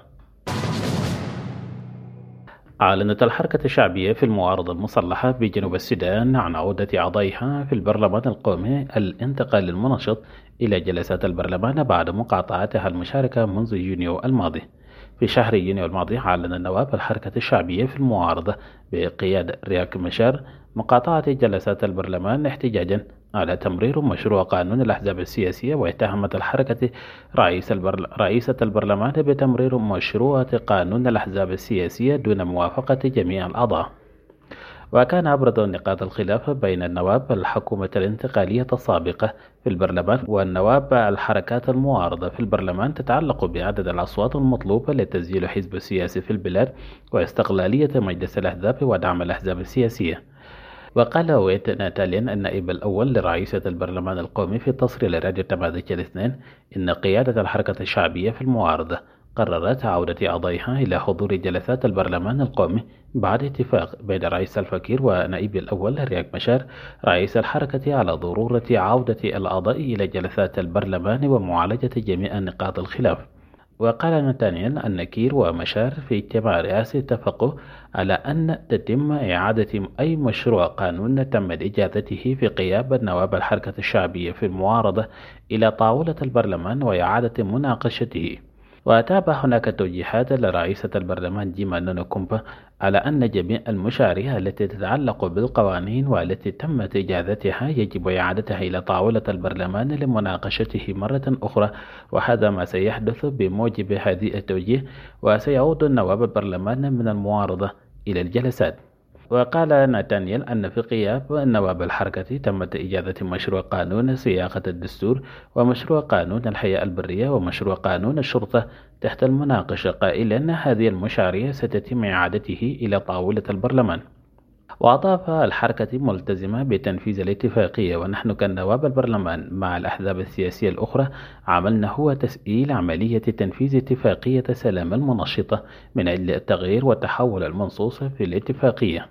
أعلنت الحركة الشعبية في المعارضة المسلحة بجنوب السودان عن عودة أعضائها في البرلمان القومي الانتقال المنشط إلى جلسات البرلمان بعد مقاطعتها المشاركة منذ يونيو الماضي. في شهر يونيو الماضي أعلن النواب الحركة الشعبية في المعارضة بقيادة رياك مشار مقاطعة جلسات البرلمان احتجاجا على تمرير مشروع قانون الأحزاب السياسية، واتهمت الحركة رئيس البرل... رئيسة البرلمان بتمرير مشروع قانون الأحزاب السياسية دون موافقة جميع الأعضاء. وكان أبرز نقاط الخلاف بين النواب الحكومة الانتقالية السابقة في البرلمان والنواب الحركات المعارضة في البرلمان تتعلق بعدد الأصوات المطلوبة لتسجيل حزب سياسي في البلاد واستقلالية مجلس الأحزاب ودعم الأحزاب السياسية. وقال ويت ناتاليان النائب الأول لرئيسة البرلمان القومي في تصريح لراديو تمازج الاثنين إن قيادة الحركة الشعبية في المعارضة قررت عودة أعضائها إلى حضور جلسات البرلمان القومي بعد اتفاق بين رئيس الفكير ونائب الأول رياك مشار رئيس الحركة على ضرورة عودة الأعضاء إلى جلسات البرلمان ومعالجة جميع نقاط الخلاف. وقال نتانيال أن كير ومشار في اجتماع رئاسي اتفقوا على أن تتم إعادة أي مشروع قانون تم إجازته في غياب النواب الحركة الشعبية في المعارضة إلى طاولة البرلمان وإعادة مناقشته. وتابع هناك توجيهات لرئيسة البرلمان جيما نونوكومبا على أن جميع المشاريع التي تتعلق بالقوانين والتي تمت إجازتها يجب إعادتها إلى طاولة البرلمان لمناقشته مرة أخرى، وهذا ما سيحدث بموجب هذه التوجيه، وسيعود النواب البرلمان من المعارضة إلى الجلسات. وقال ناتانيال أن في غياب نواب الحركة تمت إجازة مشروع قانون صياغة الدستور ومشروع قانون الحياة البرية ومشروع قانون الشرطة تحت المناقشة، قائلا أن هذه المشاريع ستتم إعادته إلى طاولة البرلمان. وأضاف الحركة ملتزمة بتنفيذ الاتفاقية، ونحن كنواب البرلمان مع الأحزاب السياسية الأخرى عملنا هو تسهيل عملية تنفيذ اتفاقية سلام المنشطة من أجل التغيير والتحول المنصوص في الاتفاقية.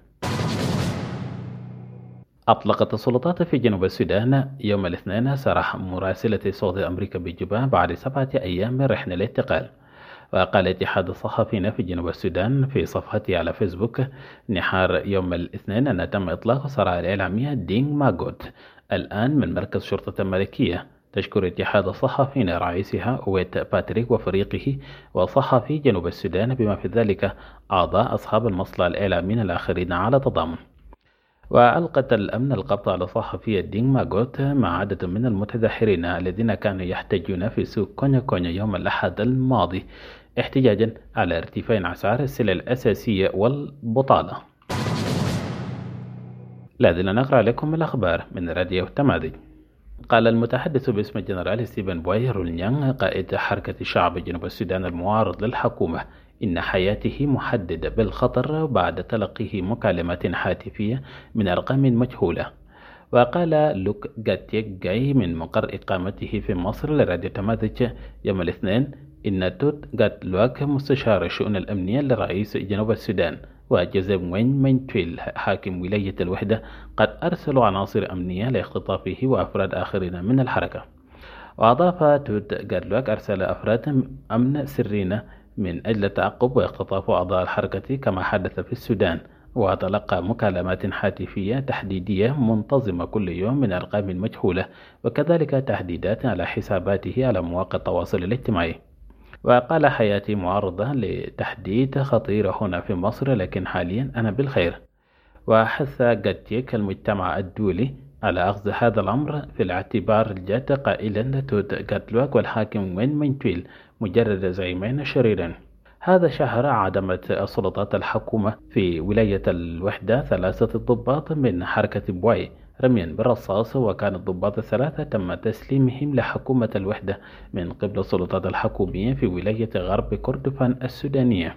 أطلقت السلطات في جنوب السودان يوم الاثنين سراح مراسلة صوت أمريكا بجوبا بعد سبعة أيام من رحلة الانتقال. وقال اتحاد الصحفيين في جنوب السودان في صفحته على فيسبوك نحار يوم الاثنين أن تم إطلاق سرايا الإعلامية دينغ ماغوت الآن من مركز شرطة الملكية. تشكر اتحاد الصحفيين رئيسها أويت باتريك وفريقه وصحفي جنوب السودان بما في ذلك أعضاء أصحاب المصلحة الإعلاميين الآخرين على تضامن. وألقت الأمن القبض على صحفية دينغ ماغوت مع عدد من المتظاهرين الذين كانوا يحتجون في سوق كونيا كونيا يوم الأحد الماضي احتجاجا على ارتفاع أسعار السلع الأساسية والبطالة. لازلنا نقرأ لكم الأخبار من راديو تمازج. قال المتحدث باسم الجنرال ستيفن بوي رولنيانغ قائد حركة الشعب جنوب السودان المعارض للحكومة إن حياته محددة بالخطر بعد تلقيه مكالمات هاتفية من أرقام مجهولة. وقال لوك غاتيك جاي من مقر إقامته في مصر لراديو تمازج يوم الاثنين إن توت غاتلوك مستشار الشؤون الأمنية لرئيس جنوب السودان وجوزيف وين مينتويل حاكم ولاية الوحدة قد أرسلوا عناصر أمنية لاختطافه وأفراد آخرين من الحركة. وأضاف توت غاتلوك أرسل أفراد أمن سرية من أجل تعقب واختطاف أعضاء الحركة كما حدث في السودان. وتلقى مكالمات هاتفية تحديدية منتظمة كل يوم من أرقام مجهولة وكذلك تهديدات على حساباته على مواقع التواصل الاجتماعي. وقال حياتي معرضة لتحديد خطير هنا في مصر لكن حاليا أنا بالخير. وحث غاتيك المجتمع الدولي على أخذ هذا الأمر في الاعتبار الجاد قائلا توت غاتلوك والحاكم وين مينتويل مجرد زعيمين شريرين. هذا الشهر عدمت السلطات الحكومة في ولاية الوحدة ثلاثة ضباط من حركة بواي رميا بالرصاص وكان الضباط الثلاثة تم تسليمهم لحكومة الوحدة من قبل السلطات الحكومية في ولاية غرب كردفان السودانية.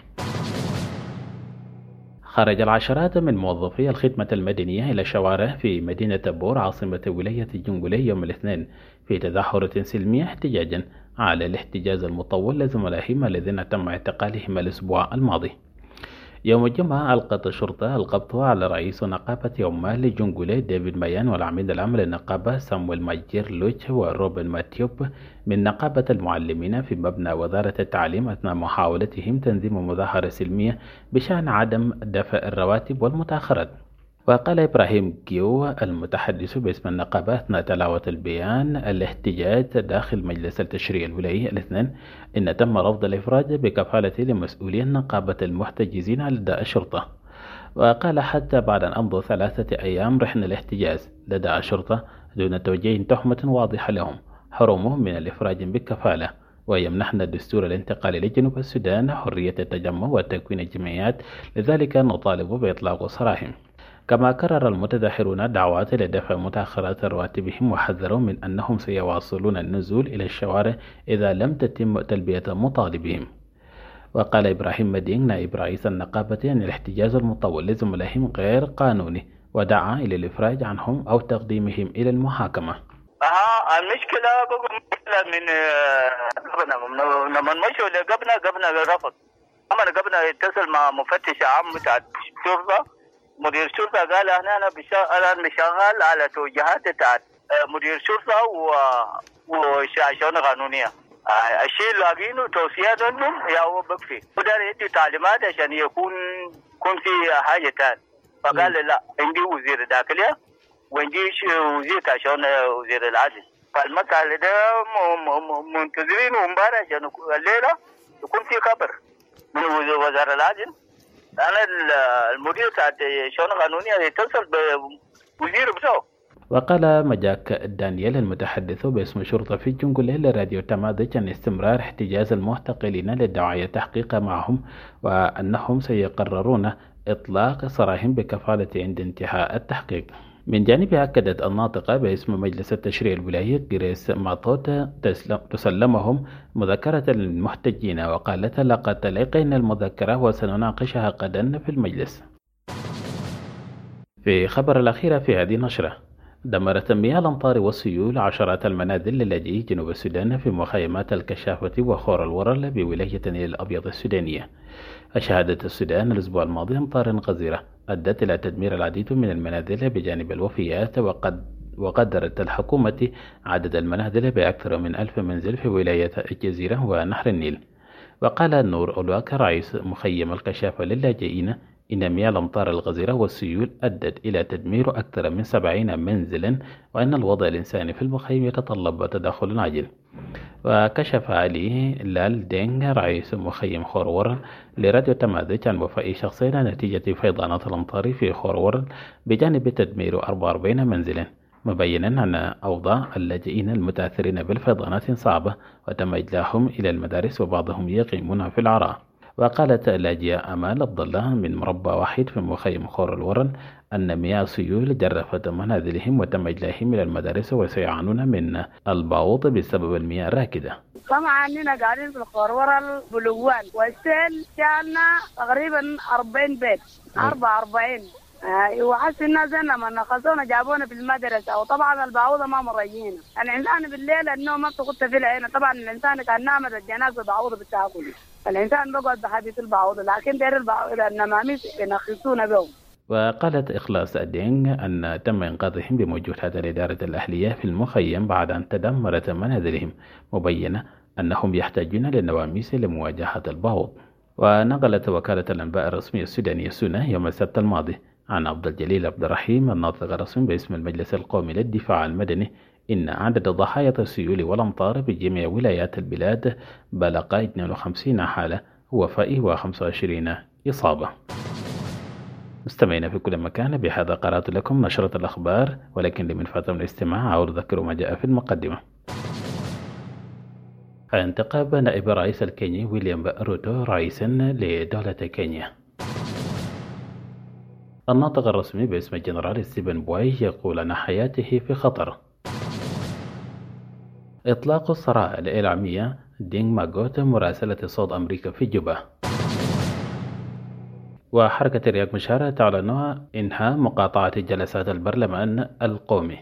خرج العشرات من موظفي الخدمة المدنية إلى الشوارع في مدينة بور عاصمة ولاية جنجولي يوم الاثنين في تظاهرة سلمية احتجاجا على الاحتجاز المطول لزملائهم الذين تم اعتقالهم الأسبوع الماضي. يوم الجمعة ألقت الشرطة القبض على رئيس نقابة عمال جنجولي ديفيد مايان والعميد العام للنقابة سامويل ماجير لوتش وروبن ماتيوب من نقابة المعلمين في مبنى وزارة التعليم أثناء محاولتهم تنظيم مظاهرة سلمية بشأن عدم دفع الرواتب والمتأخرات. وقال إبراهيم جيو المتحدث باسم النقابة أثناء تلاوة البيان الاحتجاج داخل مجلس التشريع الولايي الاثنين إن تم رفض الإفراج بكفالة لمسؤولي النقابة المحتجزين على لدى الشرطة. وقال حتى بعد أن أمضوا ثلاثة أيام رحنا الاحتجاز لدى الشرطة دون توجيه تهمة واضحة لهم حرمهم من الإفراج بالكفالة ويمنحنا الدستور الانتقالي لجنوب السودان حرية التجمع وتكوين الجمعيات، لذلك نطالب بإطلاق سراحهم. كما كرر المتظاهرون دعوات لدفع متأخرات رواتبهم وحذروا من أنهم سيواصلون النزول إلى الشوارع إذا لم تتم تلبية مطالبهم. وقال إبراهيم مدين نائب رئيس النقابة أن الاحتجاز المطول لزملائهم غير قانوني ودعا إلى الإفراج عنهم أو تقديمهم إلى المحاكمة. اه المشكلة بقى مشكلة من قبنا لما مشوا لقبنا قبنا رفض. أما قبنا يتصل مع مفتش عام بتاع الشرطة، مدير الشرطة قال أنا أنا أنا مشغل على توجيهات بتاعت مدير الشرطة وشؤون قانونية. الشيء اللي لاقينه توصيات عندهم يا هو بكفي، ودار يدي تعليمات عشان يكون يكون في حاجة تاني. فقال لا عندي وزير الداخلية وعندي وزير شؤون وزير العدل، فالمسألة ده منتظرين ومبارح عشان الليلة يكون في خبر من وزارة العدل. أنا المدير بتاع شؤون قانونية يتصل بوزير بتاعه. وقال مجاك دانييل المتحدث باسم شرطة في جنجولي لراديو تمازج عن استمرار احتجاز المعتقلين للداعي التحقيق معهم وأنهم سيقررون إطلاق سراحهم بكفالة عند انتهاء التحقيق. من جانبها أكدت الناطقة باسم مجلس التشريع الولايي غريس ماطوت تسلمهم مذكرة للمحتجين وقالت لقد تلقينا المذكرة وسنناقشها غدا في المجلس. في خبر الأخير في هذه النشرة، دمرت مياه الأمطار والسيول عشرات المنازل للاجئي جنوب السودان في مخيمات الكشافة وخور الورل بولاية النيل الأبيض السودانية. أشهدت السودان الأسبوع الماضي أمطار غزيرة أدت إلى تدمير العديد من المنازل بجانب الوفيات، وقد وقدرت الحكومة عدد المنازل بأكثر من ألف منزل في ولاية الجزيرة ونهر النيل. وقال نور أولواك رئيس مخيم الكشافة للاجئين إن مياه الأمطار الغزيرة والسيول أدت إلى تدمير أكثر من سبعين منزلا، وأن الوضع الإنساني في المخيم يتطلب تدخل عاجل. وكشف علي لال دينغ رئيس مخيم خورورن لراديو تمازج عن وفاة شخصين نتيجة فيضانات الأمطار في خورورن بجانب تدمير أربعة وأربعين منزلا، مبينا أن أوضاع اللاجئين المتأثرين بالفيضانات صعبة وتم إجلاهم إلى المدارس وبعضهم يقيمون في العراء. وقالت لاجئة أمال عبد الله من مربى واحد في مخيم خور الورن أن مياه السيول جرفت منازلهم وتم إجلاهم إلى المدارس وسيعانون من البعوض بسبب المياه الراكدة. طبعا عندنا قاعدين في الخورورة البلوان والسيل كان تقريبا أربعين بيت أربعة وأربعين وحس الناس لما نقصونا جابونا في المدرسة، وطبعا البعوضة ما مريينا. الإنسان بالليل النوم ما بتغطى في العين، طبعا الإنسان كان نعمل الجنازة بعوضة بتاكل، الإنسان بقعد بحديث البعوضة، لكن دير البعوضة النماميس ينخصونا بهم. وقالت إخلاص الدينغ أن تم إنقاذهم بموجودات الإدارة الأهلية في المخيم بعد أن تدمرت منازلهم، مبينة أنهم يحتاجون للنواميس لمواجهة البعوض. ونقلت وكالة الأنباء الرسمية السودانية سونا يوم السبت الماضي عن عبد الجليل عبد الرحيم الناطق الرسمي باسم المجلس القومي للدفاع المدني إن عدد ضحايا السيول والأمطار بجميع ولايات البلاد بلغ اثنين وخمسين حالة وفاة وخمسة وعشرين إصابة. مستمعين في كل مكان، بهذا قرأت لكم نشرة الأخبار، ولكن لمن فاتكم الاستماع أود أذكر ما جاء في المقدمة. انتخاب نائب رئيس الكيني ويليام روتو رئيسا لدولة كينيا. الناطق الرسمي باسم الجنرال ستيفن بواي يقول أن حياته في خطر. إطلاق الصراع الإعلامية دينغ ماغوت مراسلة صوت أمريكا في جوبا. وحركة رياض مشارة تعلن إنهاء مقاطعة جلسات البرلمان القومي.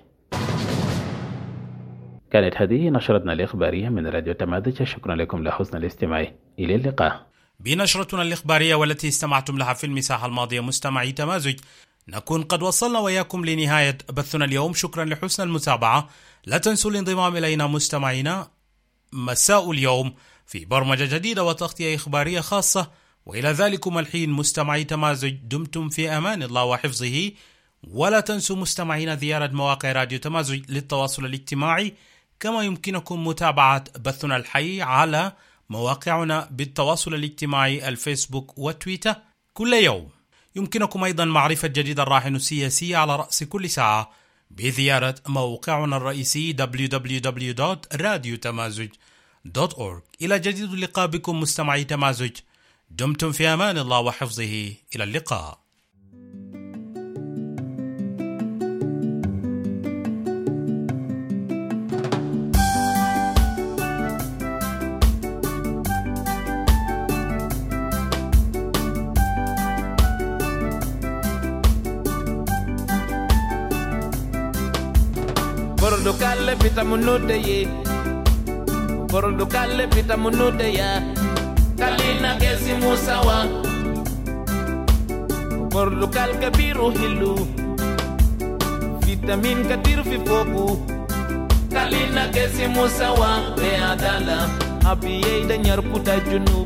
كانت هذه نشرتنا الإخبارية من راديو تمازج، شكرا لكم لحسن الاستماع، إلى اللقاء. بنشرتنا الإخبارية والتي استمعتم لها في المساحة الماضية مستمعي تمازج نكون قد وصلنا وإياكم لنهاية بثنا اليوم. شكرا لحسن المتابعة، لا تنسوا الانضمام إلينا مستمعينا مساء اليوم في برمجة جديدة وتغطية إخبارية خاصة. وإلى ذلكم الحين مستمعي تمازج دمتم في أمان الله وحفظه، ولا تنسوا مستمعينا زيارة مواقع راديو تمازج للتواصل الاجتماعي، كما يمكنكم متابعة بثنا الحي على مواقعنا بالتواصل الاجتماعي الفيسبوك والتويتر كل يوم. يمكنكم أيضا معرفة جديد الراهن السياسي على رأس كل ساعة بزيارة موقعنا الرئيسي دبليو دبليو دبليو دوت راديو تمازج دوت أورغ. إلى جديد اللقاء بكم مستمعي تمازج، دمتم في أمان الله وحفظه، إلى اللقاء. Bordo kalle pita munude ye, bordo kalle pita munude ya, kalina gesi musawa, bordo kal kabiru hilu, vitamin katir fi foku, kalina gesi musawa, be adala, abiye da nyar puta junub,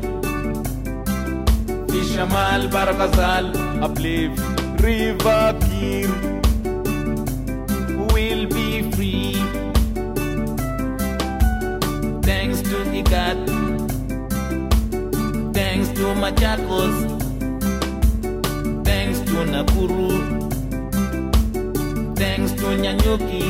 fi shamal barakazal, abliv river kir. Will be free thanks to the God, thanks to Machakos, thanks to Nakuru, thanks to Nyanyuki.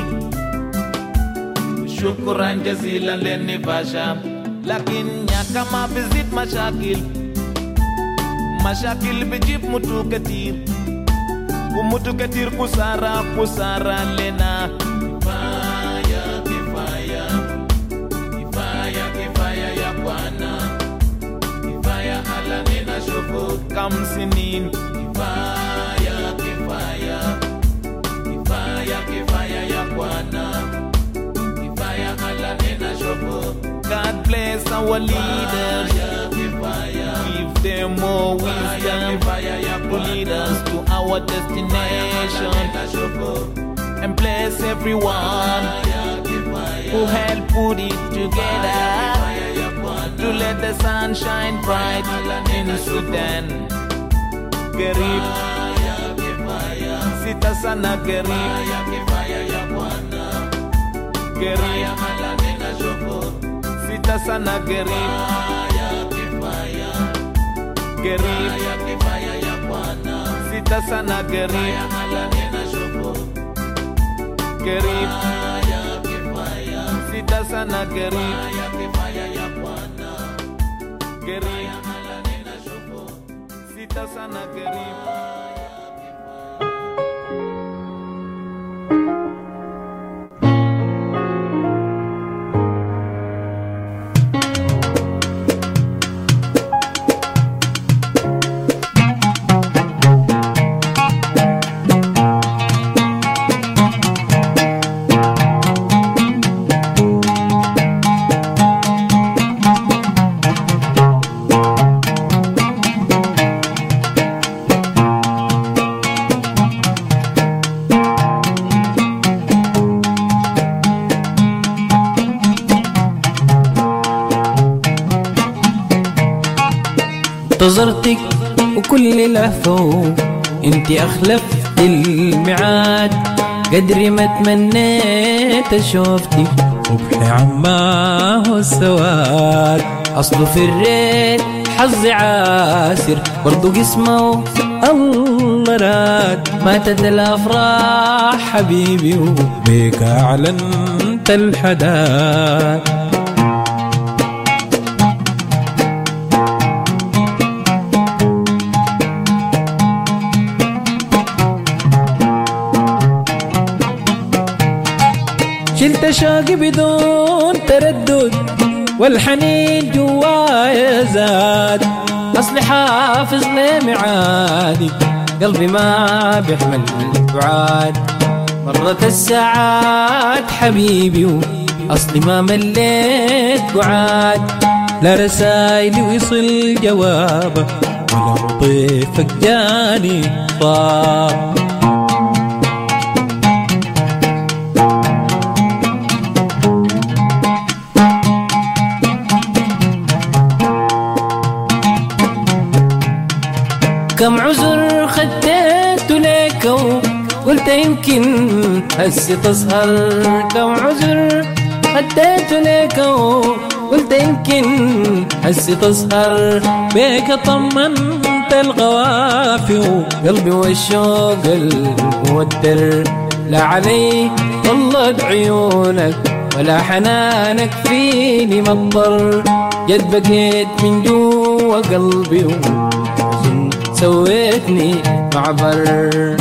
Shukran jazilan leni basha, lakin nyaka ma visit mashakil, mashakil bijib mutu katir. Umutu katir kusara kusara lena kifaya kifaya kifaya kifaya ya Bwana kifaya ala nena shoko kamsinin kifaya kifaya kifaya kifaya ya Bwana kifaya ala nena shoko. God bless our leaders, give them more wisdom to lead us to our destination, and bless everyone who helped put it together to let the sun shine bright in Sudan. Garib sita sana garib garib sita sana garib garib sita sana garib garib sita sana garib garib sita sana garib. انتظرتك وكل لهفة انت اخلفت الميعاد، قدر ما تمنيت اشوفتك وبحي عماه السواد. اصله في الريت حظي عاسر برضو قسمه الله راد، ماتت الافراح حبيبي وبيك اعلنت الحداد. شلت شوقي بدون تردد والحنين جوايا زاد، أصلي حافظ لميعادي قلبي ما بيحمل البعاد. مرت الساعات حبيبي وأصلي ما مليت قعاد، لا رسايلي ويصل جوابه ولا طيفك جاني طاب. كم عذر خديته ليك وقلت يمكن هسه تسهر، كم عذر خديته ليك وقلت يمكن هسه تسهر. بيك طمنت الغوافي وقلبي والشوق المودر، لا علي طلت عيونك ولا حنانك فيني مضر. جد بكيت من جوا قلبي سويتني معبر.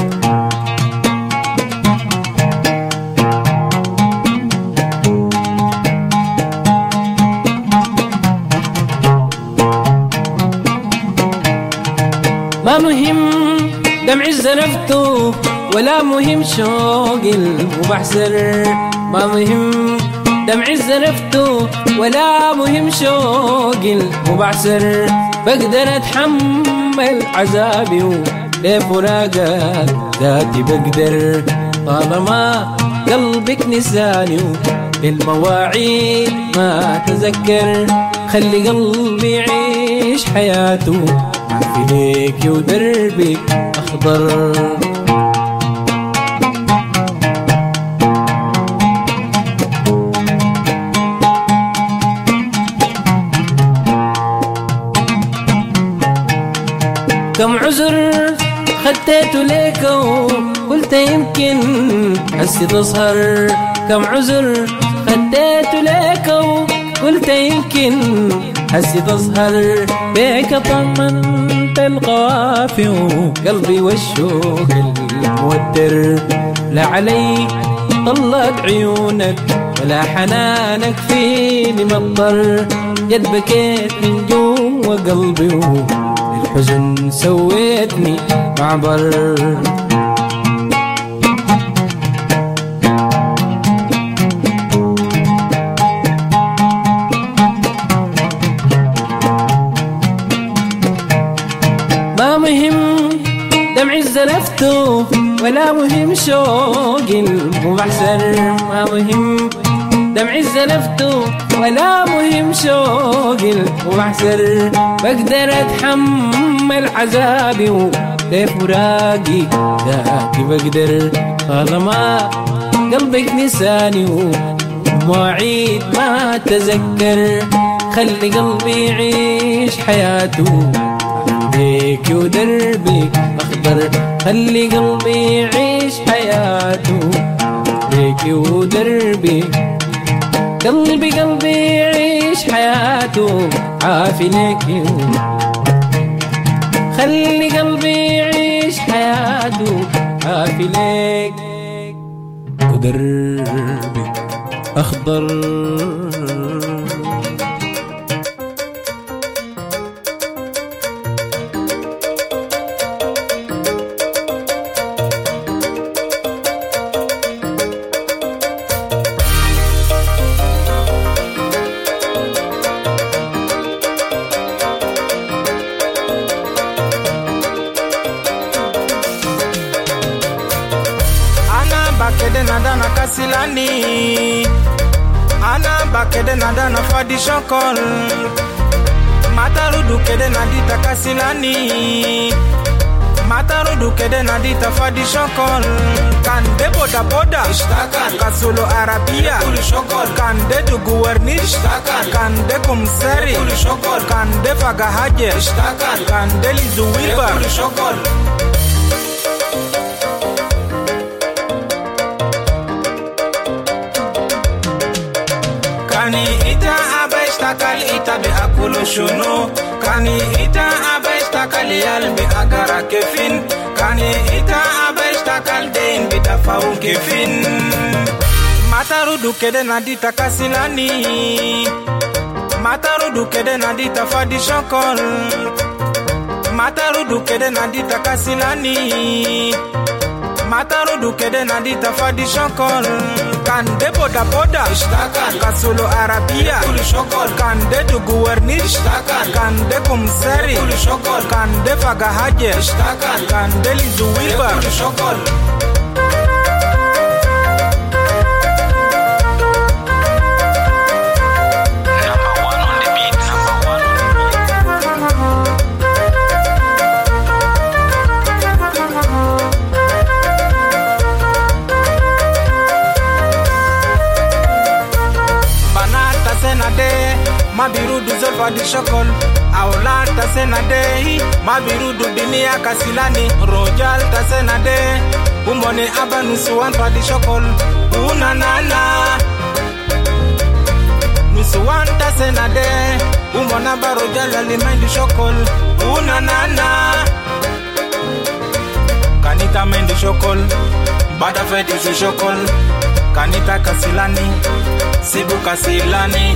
ما مهم دمعي زنفته ولا مهم شوقي المبحسر، ما مهم دمعي زنفته ولا مهم شوقي المبحسر. بقدر اتحمل عذابي ولفراقك ذاتي بقدر، طالما قلبك نساني للمواعيد ما تذكر. خلي قلبي يعيش حياته في ليك ودربي اخضر. كم عذر خديته ليك وقلت يمكن هسه تسهر، كم عذر خديته ليك وقلت يمكن هسه تسهر. بيك طمنت القوافي وقلبي والشوق المودر، لا علي طلت عيونك ولا حنانك فيني مضر. جد بكيت من جوا قلبي الحزن سويتني معبر. ما مهم دمعي زلفته ولا مهم شوقي المبحسر، ما مهم دمعي زنفته ولا مهم شوقي وبحسر بقدر اتحمل عذابي وكيف فراقي ذاكي بقدر طالما قلبك نساني ومواعيد ما تذكر خلي قلبي يعيش حياته ليك ودربك أخضر خلي قلبي يعيش حياته ليك ودربك قلبي قلبي يعيش حياته عافي ليك خلي قلبي يعيش حياته عافي ليك ودربك أخضر. Silani ana bakede nada na fadi shokol matarudu kede nadita kasilani matarudu kede nadita fadi shokol kande boda boda kasulu arabia kande du guvernish kande kumsari kande fagahaje kande lizuwiba Kani ita abashtakal ita bi akulu shunu Kani ita abashtakal yal bi agara kefin Kani ita abashtakal dein bi dafau kefin Matarudu kede nadita kasilani Matarudu kede nadita fadi shokol Matarudu kede nadita kasilani Matarudu kede nadita fadi shokol Kande boda boda Kasulu arabia Kande du guvernish Kande kumsari Kande fagahaje Kande lizuwiba Mabirudu zolfa di shokol Aulata senade Mabirudu dinia kasilani Rojal ta senade Umone abanu suwan fa di shokol Unanana Nusuwan ta senade Umona barojal alimay di shokol Unanana Kanita men di shokol Bada fe di shokol Kanita kasilani Sibu kasilani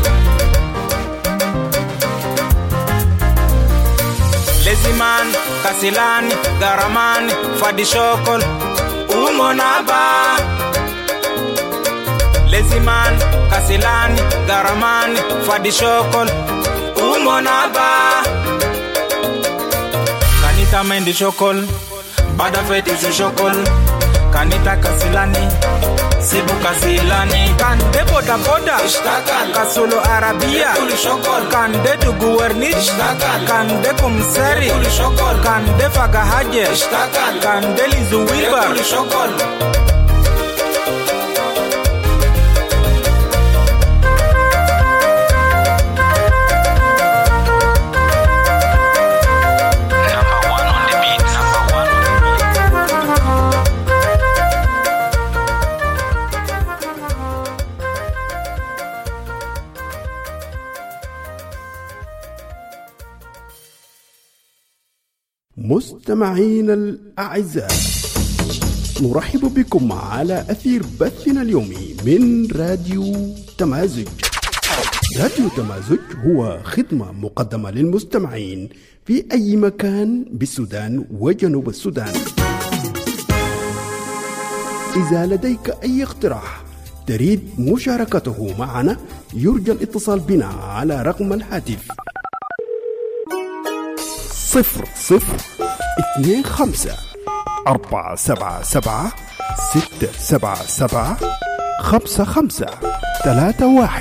Leziman, Kasilani, Garamani, Fadi Shokol, Umonaba. Leziman, Kasilani, Garamani, Fadi Shokol, Umonaba. Kanita Mendi Shokol, Bada Fedi Shokol, Kanita Kasilani, Sibu Kasilani, Kande boda boda, Kasulu arabia, Kande du guvernish, Kande kumsari, Kande fagahaje, Kande lizuwiba. مستمعين الأعزاء، نرحب بكم على أثير بثنا اليومي من راديو تمازج. راديو تمازج هو خدمة مقدمة للمستمعين في أي مكان بالسودان وجنوب السودان. إذا لديك أي اقتراح تريد مشاركته معنا يرجى الاتصال بنا على رقم الهاتف صفر صفر اثنين خمسة أربعة سبعة سبعة ستة سبعة سبعة خمسة خمسة. ثلاثة واحد.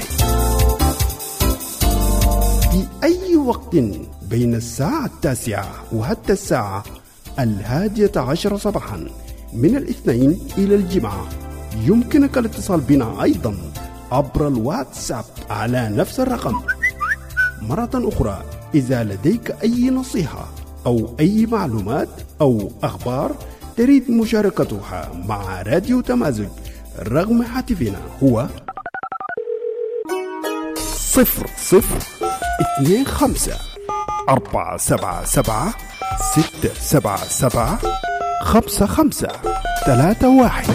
في أي وقت بين الساعة التاسعة وحتى الساعة الهادية عشر صباحا من الاثنين إلى الجمعة يمكنك الاتصال بنا أيضا عبر الواتساب على نفس الرقم. مرة أخرى، إذا لديك أي نصيحة أو أي معلومات أو أخبار تريد مشاركتها مع راديو تمازج، رقم هاتفنا هو صفر صفر اثنين خمسة أربعة سبعة سبعة ستة سبعة سبعة خمسة خمسة ثلاثة واحد.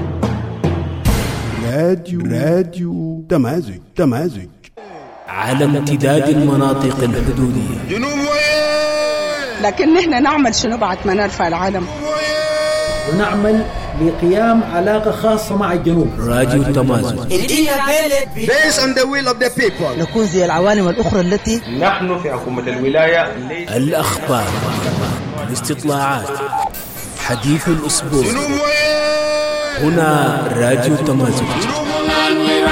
راديو راديو تمازج تمازج على امتداد المناطق الحدودية. جنوب وين؟ لكن نحن نعمل شنو بعد ما نرفع العلم؟ ونعمل لقيام علاقة خاصة مع الجنوب. راديو تمازج. Based on the will of the people. نكون زي العوالم الأخرى التي نحن في حكومة الولاية. الأخبار، الاستطلاعات، حديث الأسبوع، هنا راديو تمازج.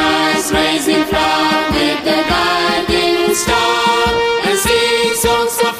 Rising from with the guiding star and sing songs of